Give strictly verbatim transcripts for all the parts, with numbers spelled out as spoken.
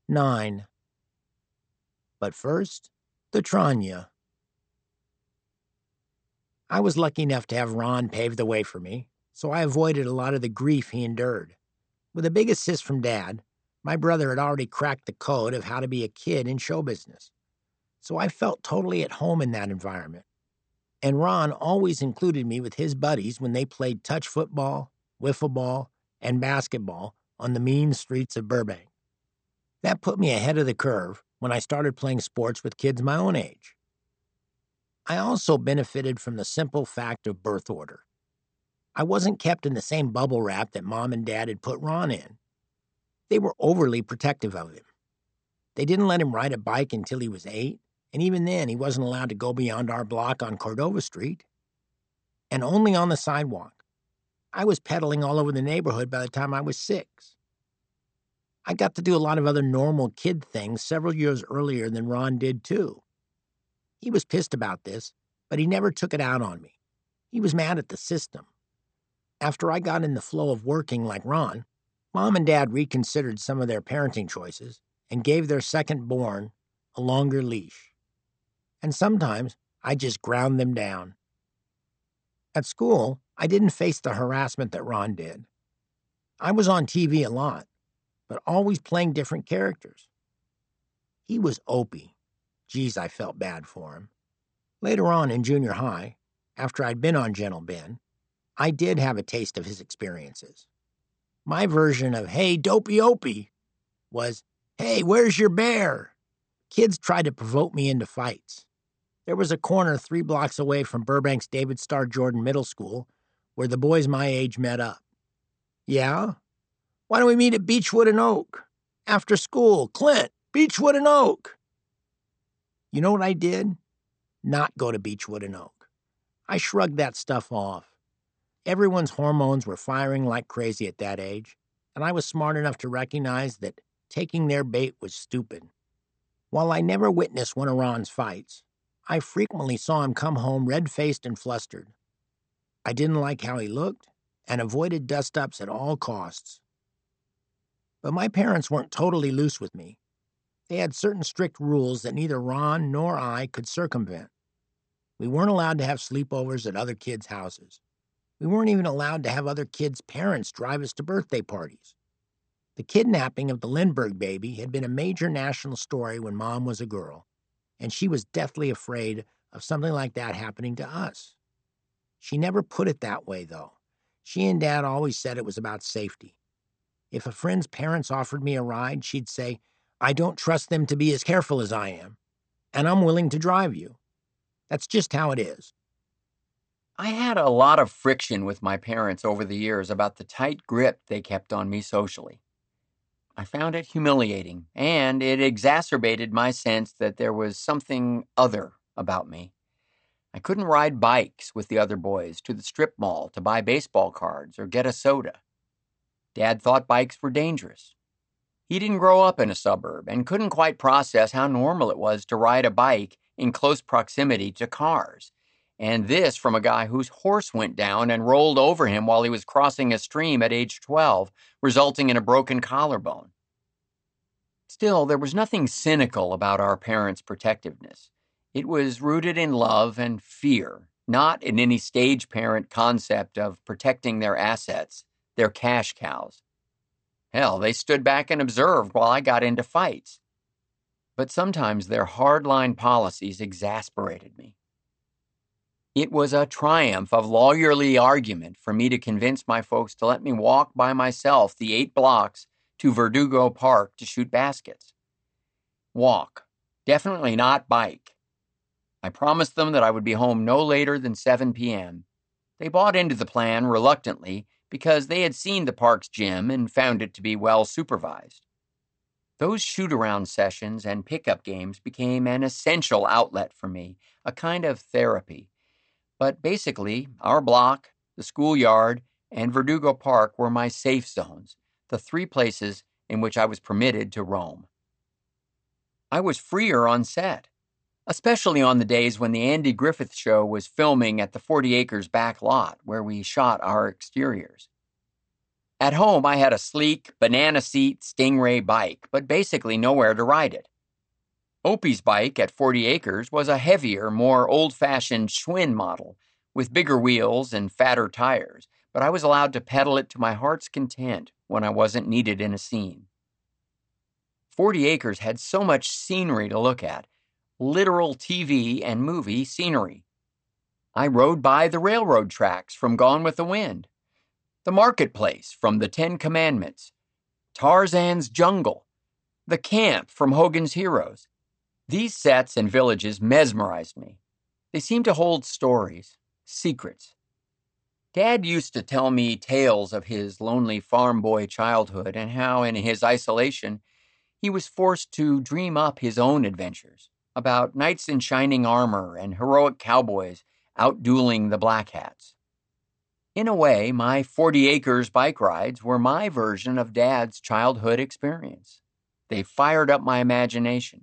Nine. But first, the Tranya. I was lucky enough to have Ron pave the way for me, so I avoided a lot of the grief he endured. With a big assist from Dad, my brother had already cracked the code of how to be a kid in show business, so I felt totally at home in that environment. And Ron always included me with his buddies when they played touch football, wiffle ball, and basketball on the mean streets of Burbank. That put me ahead of the curve when I started playing sports with kids my own age. I also benefited from the simple fact of birth order. I wasn't kept in the same bubble wrap that Mom and Dad had put Ron in. They were overly protective of him. They didn't let him ride a bike until he was eight, and even then he wasn't allowed to go beyond our block on Cordova Street. And only on the sidewalk. I was pedaling all over the neighborhood by the time I was six. I got to do a lot of other normal kid things several years earlier than Ron did, too. He was pissed about this, but he never took it out on me. He was mad at the system. After I got in the flow of working like Ron, Mom and Dad reconsidered some of their parenting choices and gave their second-born a longer leash. And sometimes I just ground them down. At school, I didn't face the harassment that Ron did. I was on T V a lot, but always playing different characters. He was Opie. Geez, I felt bad for him. Later on in junior high, after I'd been on Gentle Ben, I did have a taste of his experiences. My version of, hey, dopey Opie, was, hey, where's your bear? Kids tried to provoke me into fights. There was a corner three blocks away from Burbank's David Starr Jordan Middle School where the boys my age met up. Yeah? Why don't we meet at Beechwood and Oak? After school, Clint, Beechwood and Oak. You know what I did? Not go to Beechwood and Oak. I shrugged that stuff off. Everyone's hormones were firing like crazy at that age, and I was smart enough to recognize that taking their bait was stupid. While I never witnessed one of Ron's fights, I frequently saw him come home red-faced and flustered. I didn't like how he looked and avoided dust-ups at all costs. But my parents weren't totally loose with me. They had certain strict rules that neither Ron nor I could circumvent. We weren't allowed to have sleepovers at other kids' houses. We weren't even allowed to have other kids' parents drive us to birthday parties. The kidnapping of the Lindbergh baby had been a major national story when Mom was a girl, and she was deathly afraid of something like that happening to us. She never put it that way, though. She and Dad always said it was about safety. If a friend's parents offered me a ride, she'd say, I don't trust them to be as careful as I am, and I'm willing to drive you. That's just how it is. I had a lot of friction with my parents over the years about the tight grip they kept on me socially. I found it humiliating, and it exacerbated my sense that there was something other about me. I couldn't ride bikes with the other boys to the strip mall to buy baseball cards or get a soda. Dad thought bikes were dangerous. He didn't grow up in a suburb and couldn't quite process how normal it was to ride a bike in close proximity to cars. And this from a guy whose horse went down and rolled over him while he was crossing a stream at age twelve, resulting in a broken collarbone. Still, there was nothing cynical about our parents' protectiveness. It was rooted in love and fear, not in any stage parent concept of protecting their assets, their cash cows. Hell, they stood back and observed while I got into fights. But sometimes their hardline policies exasperated me. It was a triumph of lawyerly argument for me to convince my folks to let me walk by myself the eight blocks to Verdugo Park to shoot baskets. Walk. Definitely not bike. I promised them that I would be home no later than seven p.m. They bought into the plan reluctantly because they had seen the park's gym and found it to be well supervised. Those shoot-around sessions and pickup games became an essential outlet for me, a kind of therapy. But basically, our block, the schoolyard, and Verdugo Park were my safe zones, the three places in which I was permitted to roam. I was freer on set, especially on the days when the Andy Griffith Show was filming at the forty acres back lot where we shot our exteriors. At home, I had a sleek, banana seat Stingray bike, but basically nowhere to ride it. Opie's bike at forty acres was a heavier, more old-fashioned Schwinn model, with bigger wheels and fatter tires, but I was allowed to pedal it to my heart's content when I wasn't needed in a scene. forty acres had so much scenery to look at, literal T V and movie scenery. I rode by the railroad tracks from Gone with the Wind, the marketplace from The Ten Commandments, Tarzan's Jungle, the camp from Hogan's Heroes. These sets and villages mesmerized me. They seemed to hold stories, secrets. Dad used to tell me tales of his lonely farm boy childhood and how, in his isolation, he was forced to dream up his own adventures about knights in shining armor and heroic cowboys outdueling the Black Hats. In a way, my forty acres bike rides were my version of Dad's childhood experience. They fired up my imagination.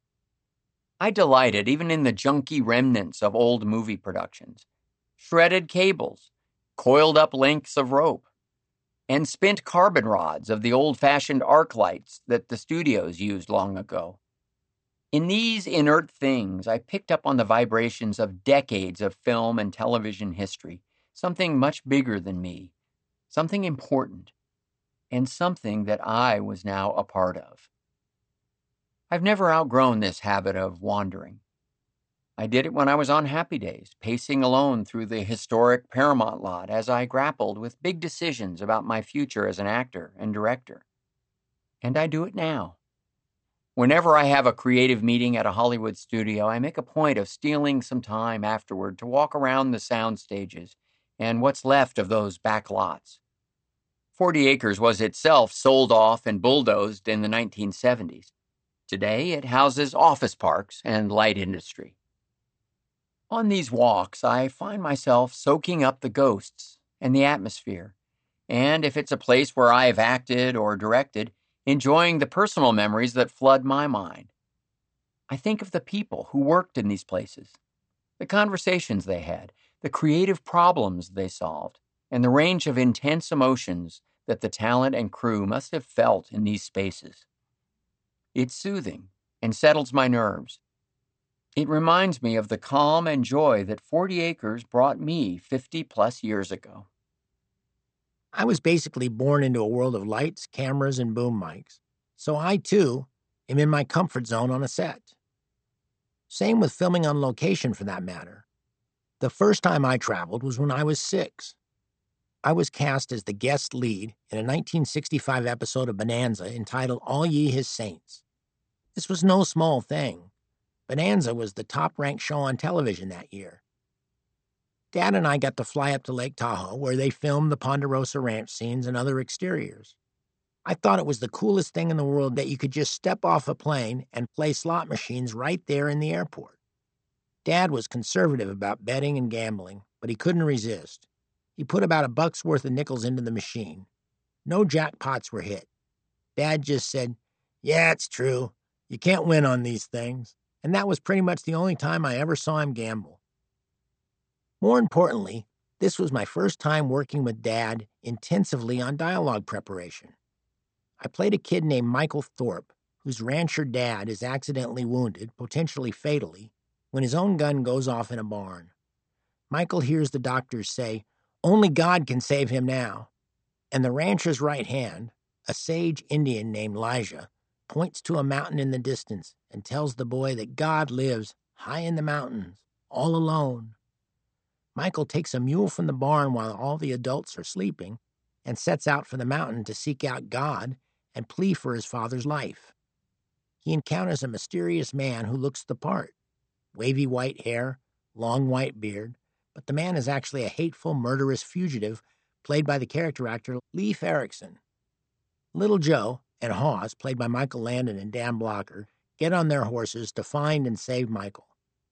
I delighted even in the junky remnants of old movie productions, shredded cables, coiled up lengths of rope, and spent carbon rods of the old-fashioned arc lights that the studios used long ago. In these inert things, I picked up on the vibrations of decades of film and television history, something much bigger than me, something important, and something that I was now a part of. I've never outgrown this habit of wandering. I did it when I was on Happy Days, pacing alone through the historic Paramount lot as I grappled with big decisions about my future as an actor and director. And I do it now. Whenever I have a creative meeting at a Hollywood studio, I make a point of stealing some time afterward to walk around the sound stages and what's left of those back lots. Forty Acres was itself sold off and bulldozed in the nineteen seventies. Today, it houses office parks and light industry. On these walks, I find myself soaking up the ghosts and the atmosphere, and if it's a place where I've acted or directed, enjoying the personal memories that flood my mind. I think of the people who worked in these places, the conversations they had, the creative problems they solved, and the range of intense emotions that the talent and crew must have felt in these spaces. It's soothing and settles my nerves. It reminds me of the calm and joy that forty acres brought me fifty plus years ago. I was basically born into a world of lights, cameras, and boom mics, so I, too, am in my comfort zone on a set. Same with filming on location, for that matter. The first time I traveled was when I was six. I was cast as the guest lead in a nineteen sixty-five episode of Bonanza entitled All Ye His Saints. This was no small thing. Bonanza was the top-ranked show on television that year. Dad and I got to fly up to Lake Tahoe, where they filmed the Ponderosa Ranch scenes and other exteriors. I thought it was the coolest thing in the world that you could just step off a plane and play slot machines right there in the airport. Dad was conservative about betting and gambling, but he couldn't resist. He put about a buck's worth of nickels into the machine. No jackpots were hit. Dad just said, "Yeah, it's true. You can't win on these things." And that was pretty much the only time I ever saw him gamble. More importantly, this was my first time working with Dad intensively on dialogue preparation. I played a kid named Michael Thorpe, whose rancher dad is accidentally wounded, potentially fatally, when his own gun goes off in a barn. Michael hears the doctors say, "Only God can save him now." And the rancher's right hand, a sage Indian named Elijah, points to a mountain in the distance and tells the boy that God lives high in the mountains, all alone. Michael takes a mule from the barn while all the adults are sleeping and sets out for the mountain to seek out God and plea for his father's life. He encounters a mysterious man who looks the part. Wavy white hair, long white beard, but the man is actually a hateful, murderous fugitive played by the character actor Leif Erikson. Little Joe and Hawes, played by Michael Landon and Dan Blocker, get on their horses to find and save Michael.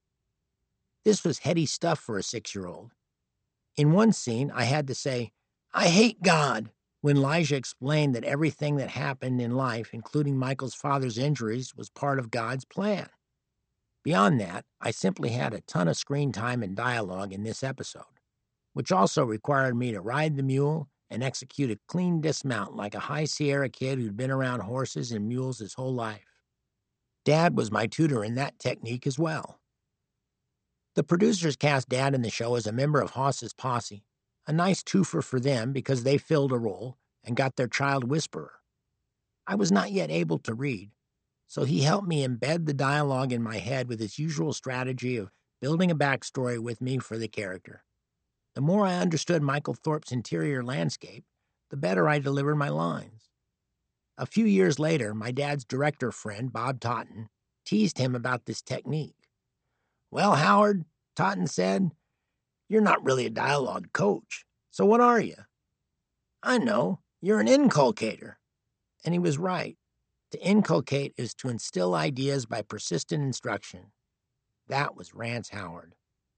This was heady stuff for a six-year-old. In one scene, I had to say, "I hate God," when Elijah explained that everything that happened in life, including Michael's father's injuries, was part of God's plan. Beyond that, I simply had a ton of screen time and dialogue in this episode, which also required me to ride the mule and execute a clean dismount like a high Sierra kid who'd been around horses and mules his whole life. Dad was my tutor in that technique as well. The producers cast Dad in the show as a member of Hoss's posse, a nice twofer for them because they filled a role and got their child whisperer. I was not yet able to read, so he helped me embed the dialogue in my head with his usual strategy of building a backstory with me for the character. The more I understood Michael Thorpe's interior landscape, the better I delivered my lines. A few years later, my dad's director friend, Bob Totten, teased him about this technique. "Well, Howard," Totten said, "you're not really a dialogue coach, so what are you?" "I know, you're an inculcator." And he was right. To inculcate is to instill ideas by persistent instruction. That was Rance Howard.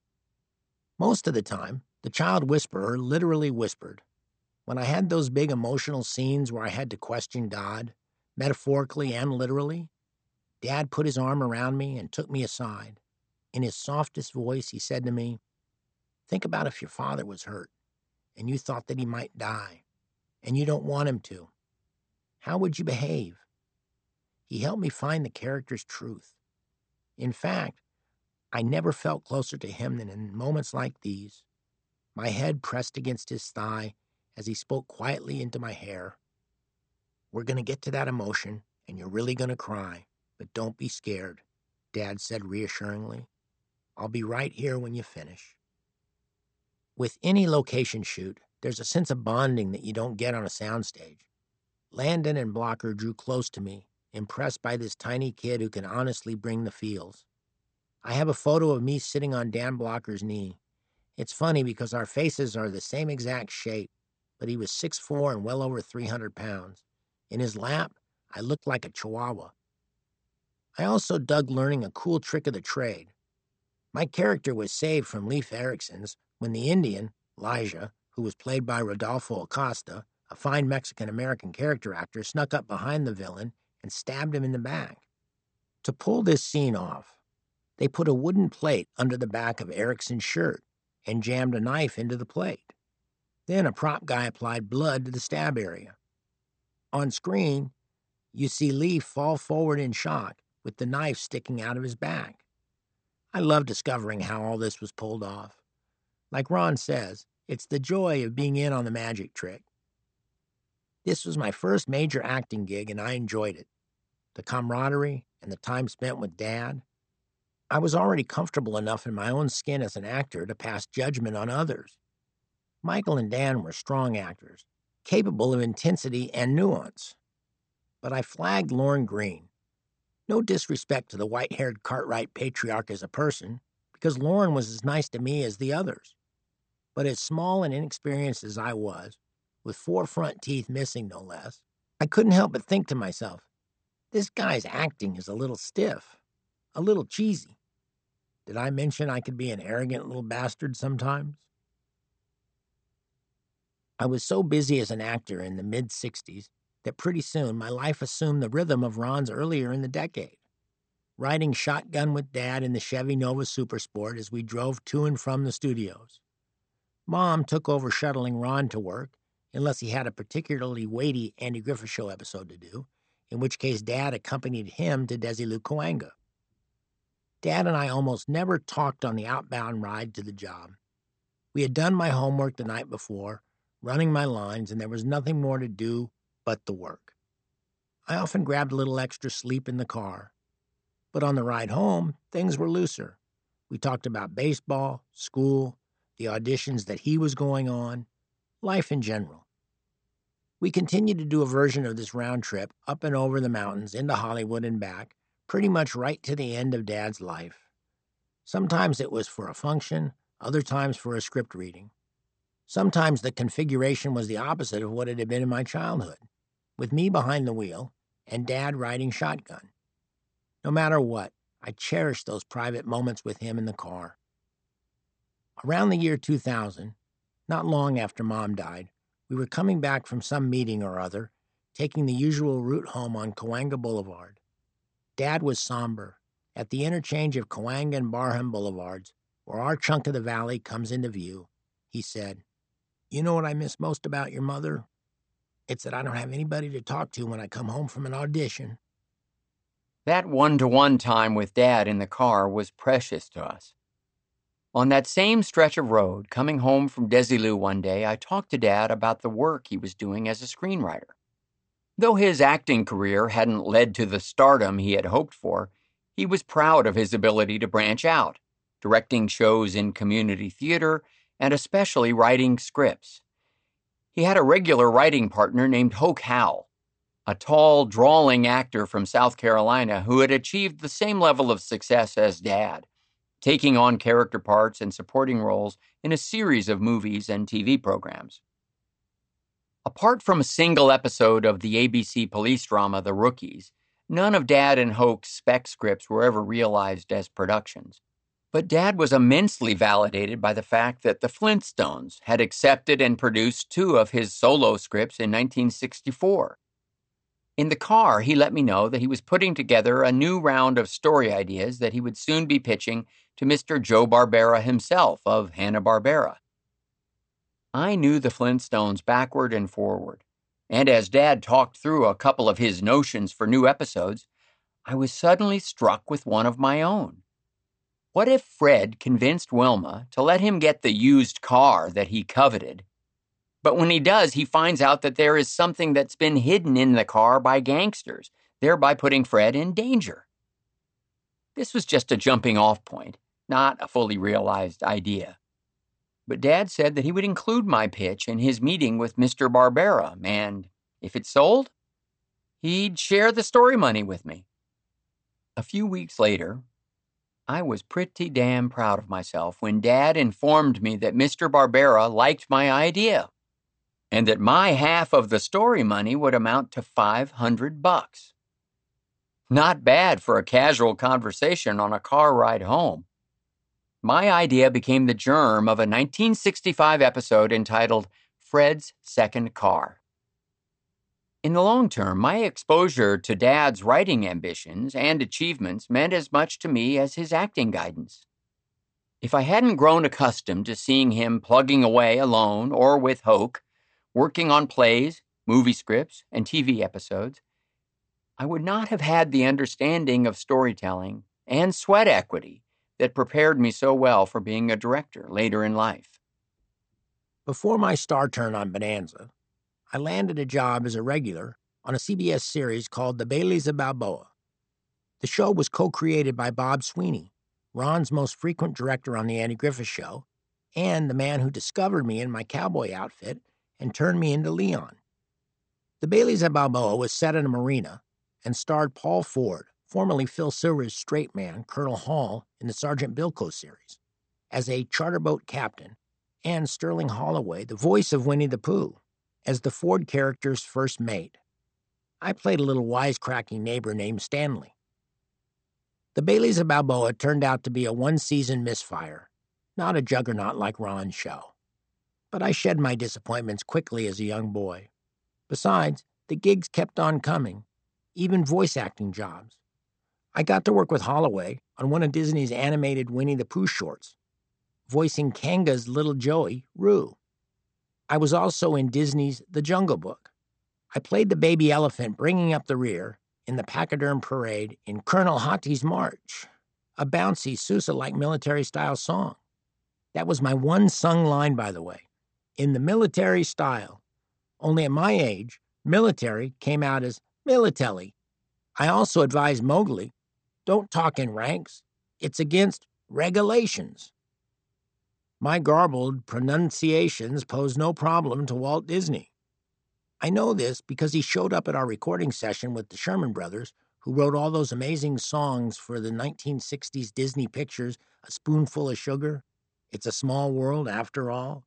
Most of the time, the child whisperer literally whispered. When I had those big emotional scenes where I had to question God, metaphorically and literally, Dad put his arm around me and took me aside. In his softest voice, he said to me, "Think about if your father was hurt, and you thought that he might die, and you don't want him to. How would you behave?" He helped me find the character's truth. In fact, I never felt closer to him than in moments like these. My head pressed against his thigh as he spoke quietly into my hair. "We're going to get to that emotion, and you're really going to cry, but don't be scared," Dad said reassuringly. "I'll be right here when you finish." With any location shoot, there's a sense of bonding that you don't get on a soundstage. Landon and Blocker drew close to me, impressed by this tiny kid who can honestly bring the feels. I have a photo of me sitting on Dan Blocker's knee. It's funny because our faces are the same exact shape, but he was six foot four and well over three hundred pounds. In his lap, I looked like a chihuahua. I also dug learning a cool trick of the trade. My character was saved from Leif Erikson's when the Indian, Elijah, who was played by Rodolfo Acosta, a fine Mexican-American character actor, snuck up behind the villain and stabbed him in the back. To pull this scene off, they put a wooden plate under the back of Erikson's shirt and jammed a knife into the plate. Then a prop guy applied blood to the stab area. On screen, you see Leif fall forward in shock with the knife sticking out of his back. I love discovering how all this was pulled off. Like Ron says, it's the joy of being in on the magic trick. This was my first major acting gig, and I enjoyed it. The camaraderie and the time spent with Dad. I was already comfortable enough in my own skin as an actor to pass judgment on others. Michael and Dan were strong actors, capable of intensity and nuance. But I flagged Lorne Greene. No disrespect to the white-haired Cartwright patriarch as a person, because Lorne was as nice to me as the others. But as small and inexperienced as I was, with four front teeth missing no less, I couldn't help but think to myself, this guy's acting is a little stiff, a little cheesy. Did I mention I could be an arrogant little bastard sometimes? I was so busy as an actor in the mid-sixties that pretty soon my life assumed the rhythm of Ron's earlier in the decade. Riding shotgun with Dad in the Chevy Nova Supersport as we drove to and from the studios. Mom took over shuttling Ron to work, unless he had a particularly weighty Andy Griffith Show episode to do, in which case Dad accompanied him to Desilu Coanga. Dad and I almost never talked on the outbound ride to the job. We had done my homework the night before, running my lines, and there was nothing more to do but the work. I often grabbed a little extra sleep in the car. But on the ride home, things were looser. We talked about baseball, school, the auditions that he was going on, life in general. We continued to do a version of this round trip up and over the mountains into Hollywood and back, pretty much right to the end of Dad's life. Sometimes it was for a function, other times for a script reading. Sometimes the configuration was the opposite of what it had been in my childhood, with me behind the wheel and Dad riding shotgun. No matter what, I cherished those private moments with him in the car. Around the year two thousand, not long after Mom died, we were coming back from some meeting or other, taking the usual route home on Coanga Boulevard. Dad was somber. At the interchange of Coanga and Barham Boulevards, where our chunk of the valley comes into view, he said, You know what I miss most about your mother? It's that I don't have anybody to talk to when I come home from an audition. That one-to-one time with Dad in the car was precious to us. On that same stretch of road, coming home from Desilu one day, I talked to Dad about the work he was doing as a screenwriter. Though his acting career hadn't led to the stardom he had hoped for, he was proud of his ability to branch out, directing shows in community theater and especially writing scripts. He had a regular writing partner named Hoke Howell, a tall, drawling actor from South Carolina who had achieved the same level of success as Dad, taking on character parts and supporting roles in a series of movies and T V programs. Apart from a single episode of the A B C police drama The Rookies, none of Dad and Hoke's spec scripts were ever realized as productions. But Dad was immensely validated by the fact that the Flintstones had accepted and produced two of his solo scripts in nineteen sixty-four. In the car, he let me know that he was putting together a new round of story ideas that he would soon be pitching to Mister Joe Barbera himself of Hanna-Barbera. I knew the Flintstones backward and forward, and as Dad talked through a couple of his notions for new episodes, I was suddenly struck with one of my own. What if Fred convinced Wilma to let him get the used car that he coveted, but when he does, he finds out that there is something that's been hidden in the car by gangsters, thereby putting Fred in danger? This was just a jumping-off point, not a fully realized idea. But Dad said that he would include my pitch in his meeting with Mister Barbera, and if it sold, he'd share the story money with me. A few weeks later, I was pretty damn proud of myself when Dad informed me that Mister Barbera liked my idea, and that my half of the story money would amount to five hundred bucks. Not bad for a casual conversation on a car ride home. My idea became the germ of a nineteen sixty-five episode entitled Fred's Second Car. In the long term, my exposure to Dad's writing ambitions and achievements meant as much to me as his acting guidance. If I hadn't grown accustomed to seeing him plugging away alone or with Hoke, working on plays, movie scripts, and T V episodes, I would not have had the understanding of storytelling and sweat equity that prepared me so well for being a director later in life. Before my star turn on Bonanza, I landed a job as a regular on a C B S series called The Baileys of Balboa. The show was co-created by Bob Sweeney, Ron's most frequent director on The Andy Griffith Show, and the man who discovered me in my cowboy outfit and turned me into Leon. The Baileys of Balboa was set in a marina and starred Paul Ford, formerly Phil Silver's straight man, Colonel Hall, in the Sergeant Bilko series, as a charter boat captain, and Sterling Holloway, the voice of Winnie the Pooh, as the Ford character's first mate. I played a little wisecracking neighbor named Stanley. The Baileys of Balboa turned out to be a one-season misfire, not a juggernaut like Ron's show. But I shed my disappointments quickly as a young boy. Besides, the gigs kept on coming, even voice acting jobs. I got to work with Holloway on one of Disney's animated Winnie the Pooh shorts, voicing Kanga's little Joey, Roo. I was also in Disney's The Jungle Book. I played the baby elephant bringing up the rear in the Pachyderm Parade in Colonel Hatti's March, a bouncy Sousa-like military-style song. That was my one sung line, by the way, in the military style. Only at my age, military came out as military. I also advised Mowgli, don't talk in ranks. It's against regulations. My garbled pronunciations posed no problem to Walt Disney. I know this because he showed up at our recording session with the Sherman Brothers, who wrote all those amazing songs for the nineteen sixties Disney pictures, A Spoonful of Sugar, It's a Small World After All,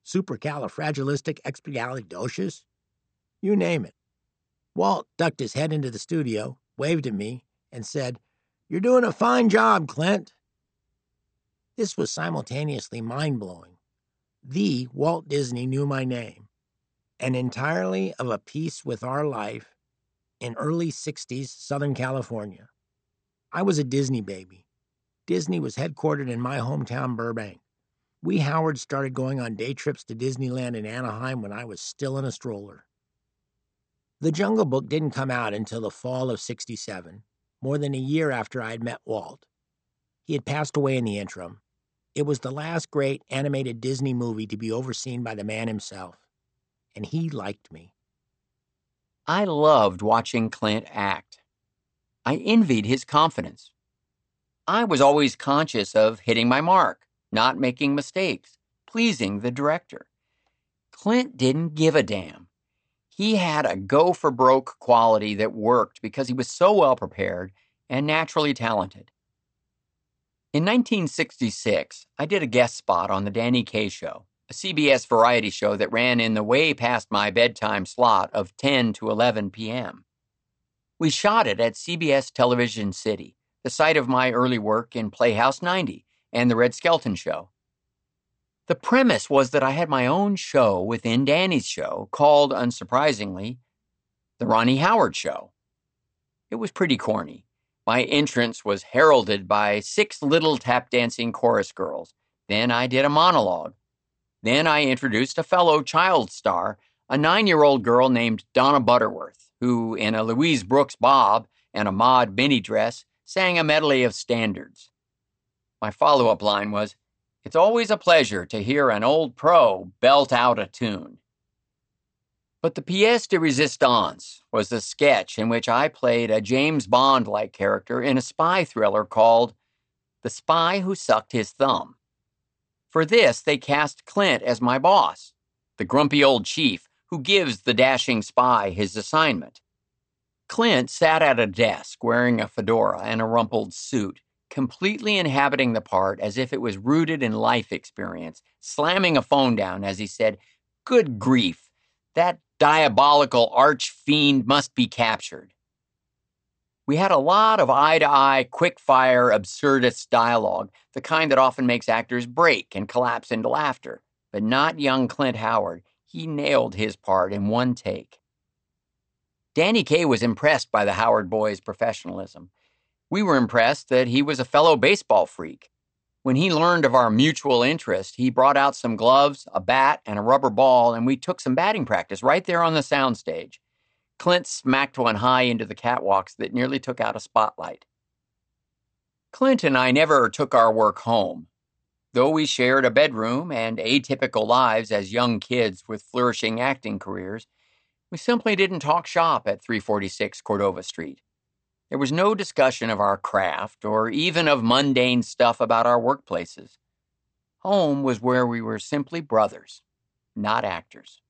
Supercalifragilisticexpialidocious, you name it. Walt ducked his head into the studio, waved at me, and said, "You're doing a fine job, Clint." This was simultaneously mind-blowing. The Walt Disney knew my name, and entirely of a piece with our life in early sixties Southern California. I was a Disney baby. Disney was headquartered in my hometown, Burbank. We Howards started going on day trips to Disneyland in Anaheim when I was still in a stroller. The Jungle Book didn't come out until the fall of sixty-seven, more than a year after I had met Walt. He had passed away in the interim. It was the last great animated Disney movie to be overseen by the man himself, and he liked me. I loved watching Clint act. I envied his confidence. I was always conscious of hitting my mark, not making mistakes, pleasing the director. Clint didn't give a damn. He had a go-for-broke quality that worked because he was so well prepared and naturally talented. In nineteen sixty-six, I did a guest spot on The Danny Kaye Show, a C B S variety show that ran in the way past my bedtime slot of ten to eleven p.m. We shot it at C B S Television City, the site of my early work in Playhouse ninety and The Red Skelton Show. The premise was that I had my own show within Danny's show called, unsurprisingly, The Ronnie Howard Show. It was pretty corny. My entrance was heralded by six little tap-dancing chorus girls. Then I did a monologue. Then I introduced a fellow child star, a nine-year-old girl named Donna Butterworth, who, in a Louise Brooks bob and a Maud mini dress, sang a medley of standards. My follow-up line was, "It's always a pleasure to hear an old pro belt out a tune." But the pièce de résistance was the sketch in which I played a James Bond-like character in a spy thriller called The Spy Who Sucked His Thumb. For this, they cast Clint as my boss, the grumpy old chief who gives the dashing spy his assignment. Clint sat at a desk wearing a fedora and a rumpled suit, completely inhabiting the part as if it was rooted in life experience, slamming a phone down as he said, "Good grief, that diabolical arch-fiend must be captured." We had a lot of eye-to-eye, quick-fire, absurdist dialogue, the kind that often makes actors break and collapse into laughter. But not young Clint Howard. He nailed his part in one take. Danny Kaye was impressed by the Howard boys' professionalism. We were impressed that he was a fellow baseball freak. When he learned of our mutual interest, he brought out some gloves, a bat, and a rubber ball, and we took some batting practice right there on the soundstage. Clint smacked one high into the catwalks that nearly took out a spotlight. Clint and I never took our work home. Though we shared a bedroom and atypical lives as young kids with flourishing acting careers, we simply didn't talk shop at three forty-six Cordova Street. There was no discussion of our craft or even of mundane stuff about our workplaces. Home was where we were simply brothers, not actors.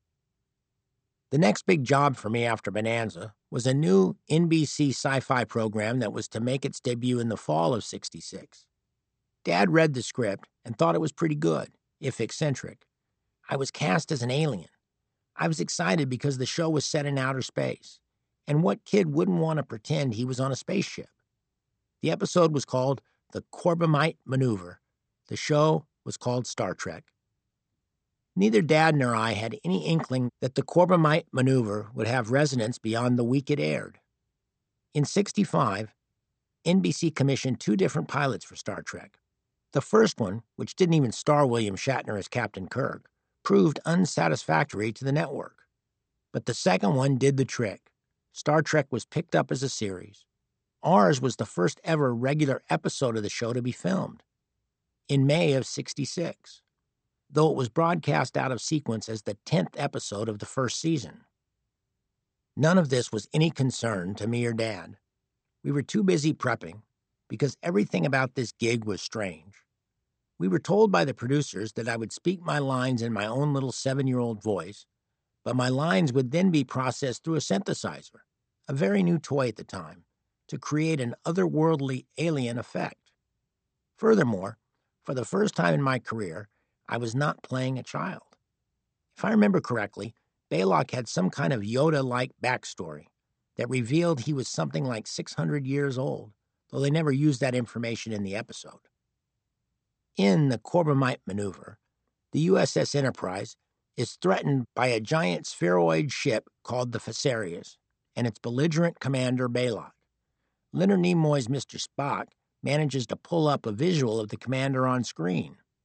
The next big job for me after Bonanza was a new N B C sci-fi program that was to make its debut in the fall of sixty-six. Dad read the script and thought it was pretty good, if eccentric. I was cast as an alien. I was excited because the show was set in outer space. And what kid wouldn't want to pretend he was on a spaceship? The episode was called The Corbomite Maneuver. The show was called Star Trek. Neither Dad nor I had any inkling that the Corbomite Maneuver would have resonance beyond the week it aired. In sixty-five, N B C commissioned two different pilots for Star Trek. The first one, which didn't even star William Shatner as Captain Kirk, proved unsatisfactory to the network. But the second one did the trick. Star Trek was picked up as a series. Ours was the first ever regular episode of the show to be filmed, in May of sixty-six, though it was broadcast out of sequence as the tenth episode of the first season. None of this was any concern to me or Dad. We were too busy prepping, because everything about this gig was strange. We were told by the producers that I would speak my lines in my own little seven-year-old voice, but my lines would then be processed through a synthesizer, a very new toy at the time, to create an otherworldly alien effect. Furthermore, for the first time in my career, I was not playing a child. If I remember correctly, Baylock had some kind of Yoda-like backstory that revealed he was something like six hundred years old, though they never used that information in the episode. In the Corbomite Maneuver, the U S S Enterprise is threatened by a giant spheroid ship called the Facerius and its belligerent commander Baylock. Leonard Nimoy's Mister Spock manages to pull up a visual of the commander on screen.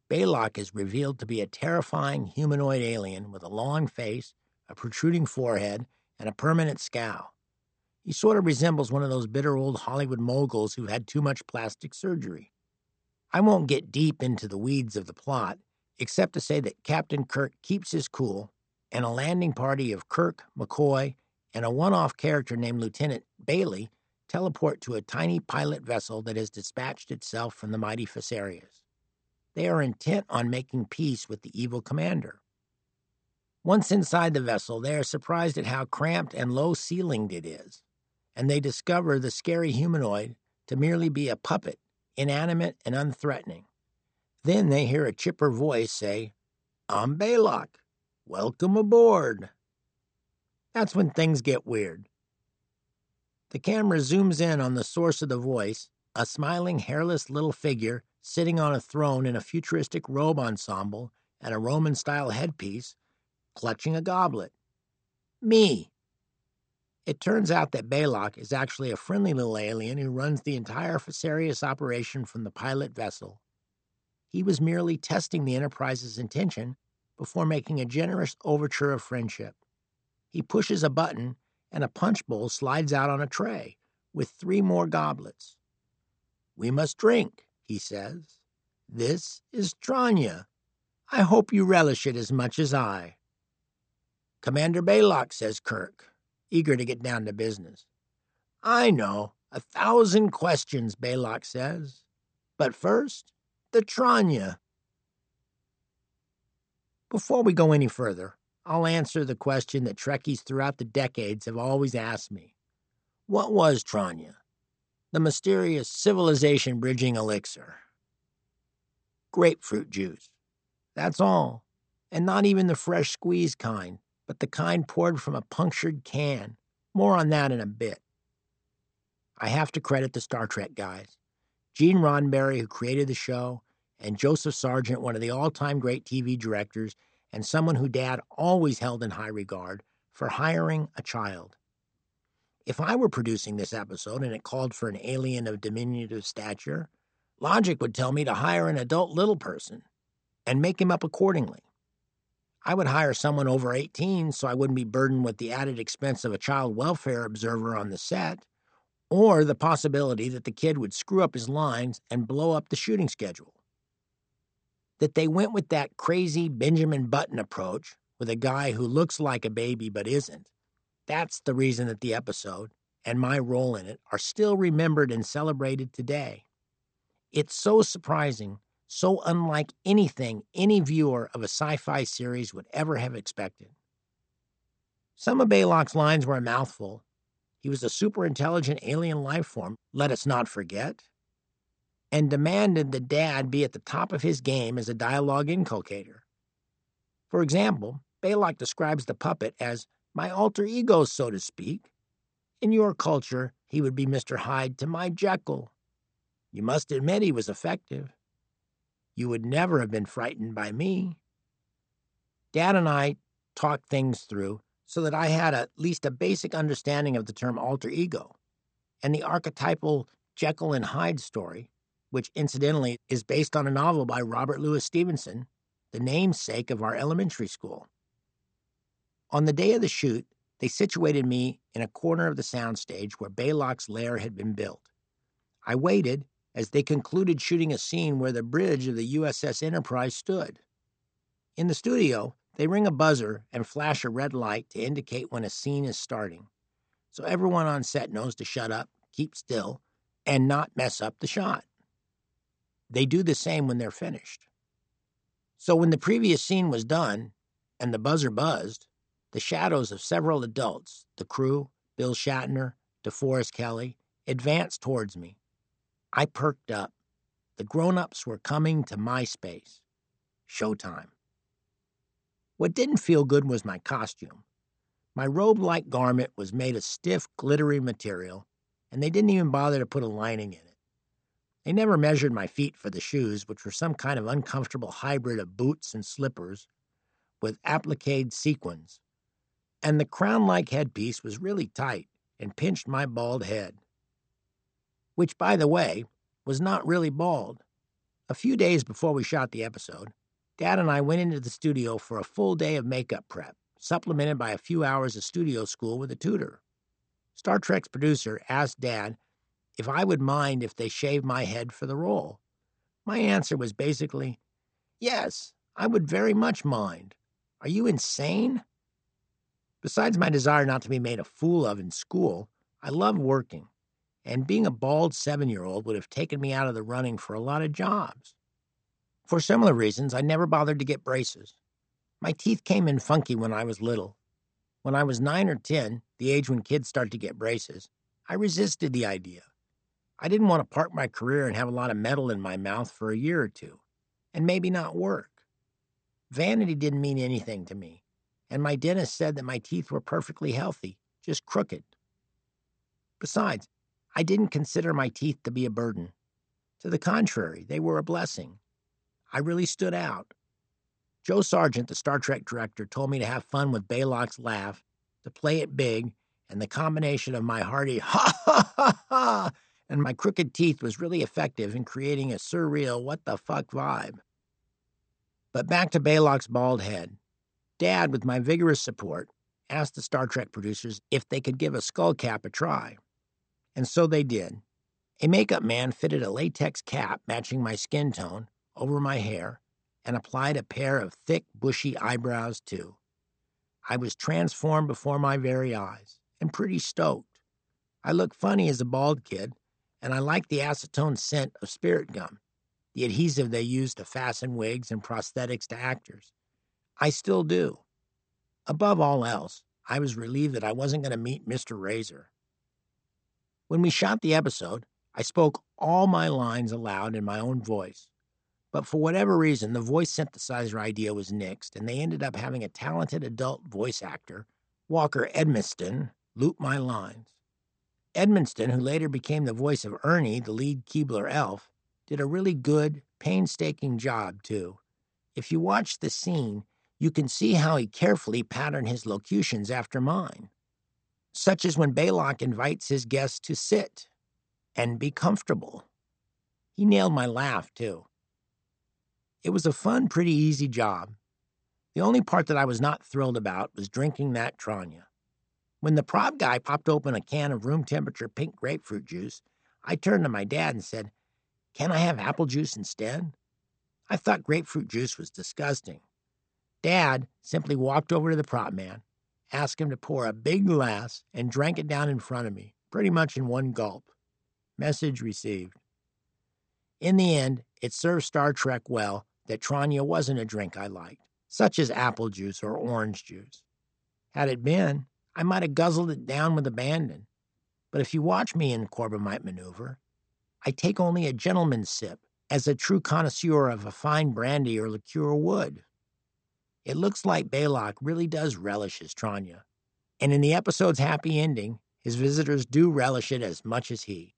Balok is revealed to be a terrifying humanoid alien with a long face, a protruding forehead, and a permanent scowl. He sort of resembles one of those bitter old Hollywood moguls who had too much plastic surgery. I won't get deep into the weeds of the plot, except to say that Captain Kirk keeps his cool, and a landing party of Kirk, McCoy, and a one-off character named Lieutenant Bailey teleport to a tiny pilot vessel that has dispatched itself from the mighty Fesarius. They are intent on making peace with the evil commander. Once inside the vessel, they are surprised at how cramped and low-ceilinged it is, and they discover the scary humanoid to merely be a puppet, inanimate and unthreatening. Then they hear a chipper voice say, "I'm Balok. Welcome aboard." That's when things get weird. The camera zooms in on the source of the voice, a smiling, hairless little figure sitting on a throne in a futuristic robe ensemble and a Roman-style headpiece, clutching a goblet. Me. It turns out that Balok is actually a friendly little alien who runs the entire Fesarius operation from the pilot vessel. He was merely testing the Enterprise's intention before making a generous overture of friendship. He pushes a button, and a punch bowl slides out on a tray, with three more goblets. "We must drink," he says. "This is Tranya. I hope you relish it as much as I." "Commander Balok," says Kirk, eager to get down to business. "I know, a thousand questions," Balok says. "But first, the Tranya." Before we go any further, I'll answer the question that Trekkies throughout the decades have always asked me. What was Tranya? The mysterious civilization-bridging elixir. Grapefruit juice. That's all. And not even the fresh squeezed kind, but the kind poured from a punctured can. More on that in a bit. I have to credit the Star Trek guys. Gene Roddenberry, who created the show, and Joseph Sargent, one of the all-time great T V directors, and someone who Dad always held in high regard, for hiring a child. If I were producing this episode and it called for an alien of diminutive stature, logic would tell me to hire an adult little person and make him up accordingly. I would hire someone over eighteen so I wouldn't be burdened with the added expense of a child welfare observer on the set, or the possibility that the kid would screw up his lines and blow up the shooting schedule. That they went with that crazy Benjamin Button approach with a guy who looks like a baby but isn't, that's the reason that the episode, and my role in it, are still remembered and celebrated today. It's so surprising, so unlike anything any viewer of a sci-fi series would ever have expected. Some of Balok's lines were a mouthful. He was a super-intelligent alien life form, let us not forget, and demanded that Dad be at the top of his game as a dialogue inculcator. For example, Balok describes the puppet as my alter ego, so to speak. In your culture, he would be Mister Hyde to my Jekyll. You must admit he was effective. You would never have been frightened by me. Dad and I talked things through so that I had at least a basic understanding of the term alter ego and the archetypal Jekyll and Hyde story, which incidentally is based on a novel by Robert Louis Stevenson, the namesake of our elementary school. On the day of the shoot, they situated me in a corner of the soundstage where Balok's lair had been built. I waited as they concluded shooting a scene where the bridge of the U S S Enterprise stood. In the studio, they ring a buzzer and flash a red light to indicate when a scene is starting, so everyone on set knows to shut up, keep still, and not mess up the shot. They do the same when they're finished. So when the previous scene was done and the buzzer buzzed, the shadows of several adults, the crew, Bill Shatner, DeForest Kelley, advanced towards me. I perked up. The grown-ups were coming to my space. Showtime. What didn't feel good was my costume. My robe-like garment was made of stiff, glittery material, and they didn't even bother to put a lining in it. They never measured my feet for the shoes, which were some kind of uncomfortable hybrid of boots and slippers with appliqued sequins. And the crown-like headpiece was really tight and pinched my bald head. Which, by the way, was not really bald. A few days before we shot the episode, Dad and I went into the studio for a full day of makeup prep, supplemented by a few hours of studio school with a tutor. Star Trek's producer asked Dad if I would mind if they shaved my head for the role. My answer was basically, yes, I would very much mind. Are you insane? Besides my desire not to be made a fool of in school, I love working, and being a bald seven-year-old would have taken me out of the running for a lot of jobs. For similar reasons, I never bothered to get braces. My teeth came in funky when I was little. When I was nine or ten, the age when kids start to get braces, I resisted the idea. I didn't want to park my career and have a lot of metal in my mouth for a year or two, and maybe not work. Vanity didn't mean anything to me, and my dentist said that my teeth were perfectly healthy, just crooked. Besides, I didn't consider my teeth to be a burden. To the contrary, they were a blessing. I really stood out. Joe Sargent, the Star Trek director, told me to have fun with Balok's laugh, to play it big, and the combination of my hearty ha ha ha ha and my crooked teeth was really effective in creating a surreal what-the-fuck vibe. But back to Balok's bald head. Dad, with my vigorous support, asked the Star Trek producers if they could give a skull cap a try. And so they did. A makeup man fitted a latex cap matching my skin tone over my hair and applied a pair of thick, bushy eyebrows, too. I was transformed before my very eyes, and pretty stoked. I looked funny as a bald kid, and I liked the acetone scent of spirit gum, the adhesive they use to fasten wigs and prosthetics to actors. I still do. Above all else, I was relieved that I wasn't going to meet Mister Razor. When we shot the episode, I spoke all my lines aloud in my own voice. But for whatever reason, the voice synthesizer idea was nixed, and they ended up having a talented adult voice actor, Walker Edmiston, loop my lines. Edmiston, who later became the voice of Ernie, the lead Keebler elf, did a really good, painstaking job, too. If you watch the scene, you can see how he carefully patterned his locutions after mine, such as when Balok invites his guests to sit and be comfortable. He nailed my laugh, too. It was a fun, pretty easy job. The only part that I was not thrilled about was drinking that Tranya. When the prop guy popped open a can of room-temperature pink grapefruit juice, I turned to my dad and said, "Can I have apple juice instead?" I thought grapefruit juice was disgusting. Dad simply walked over to the prop man, asked him to pour a big glass, and drank it down in front of me, pretty much in one gulp. Message received. In the end, it served Star Trek well that Tranya wasn't a drink I liked, such as apple juice or orange juice. Had it been, I might have guzzled it down with abandon. But if you watch me in Corbomite Maneuver, I take only a gentleman's sip, as a true connoisseur of a fine brandy or liqueur would. It looks like Balok really does relish his Tranya, and in the episode's happy ending, his visitors do relish it as much as he.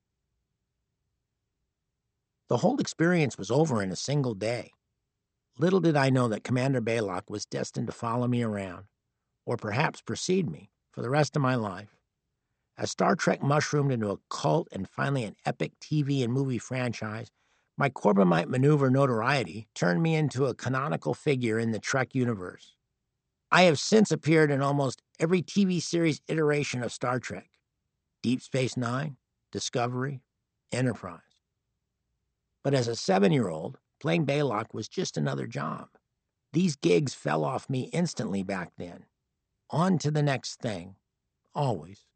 The whole experience was over in a single day. Little did I know that Commander Balok was destined to follow me around, or perhaps precede me, for the rest of my life. As Star Trek mushroomed into a cult and finally an epic T V and movie franchise, my Corbomite Maneuver notoriety turned me into a canonical figure in the Trek universe. I have since appeared in almost every T V series iteration of Star Trek: Deep Space Nine, Discovery, Enterprise. But as a seven-year-old, playing Balok was just another job. These gigs fell off me instantly back then. On to the next thing, always.